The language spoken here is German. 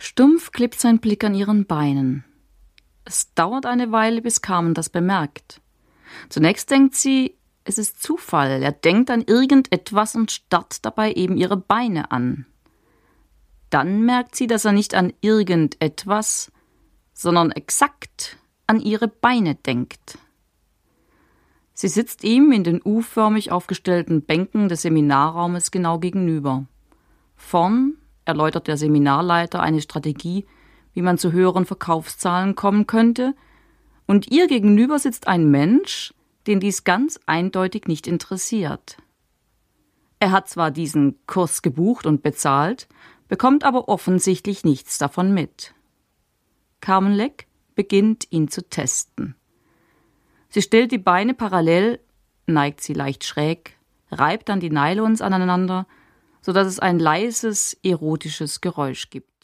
Stumpf klebt sein Blick an ihren Beinen. Es dauert eine Weile, bis Carmen das bemerkt. Zunächst denkt sie, es ist Zufall. Er denkt an irgendetwas und starrt dabei eben ihre Beine an. Dann merkt sie, dass er nicht an irgendetwas, sondern exakt an ihre Beine denkt. Sie sitzt ihm in den U-förmig aufgestellten Bänken des Seminarraumes genau gegenüber. Vorn erläutert der Seminarleiter eine Strategie, wie man zu höheren Verkaufszahlen kommen könnte, und ihr gegenüber sitzt ein Mensch, den dies ganz eindeutig nicht interessiert. Er hat zwar diesen Kurs gebucht und bezahlt, bekommt aber offensichtlich nichts davon mit. Carmen Leck beginnt, ihn zu testen. Sie stellt die Beine parallel, neigt sie leicht schräg, reibt dann die Nylons aneinander, sodass es ein leises, erotisches Geräusch gibt.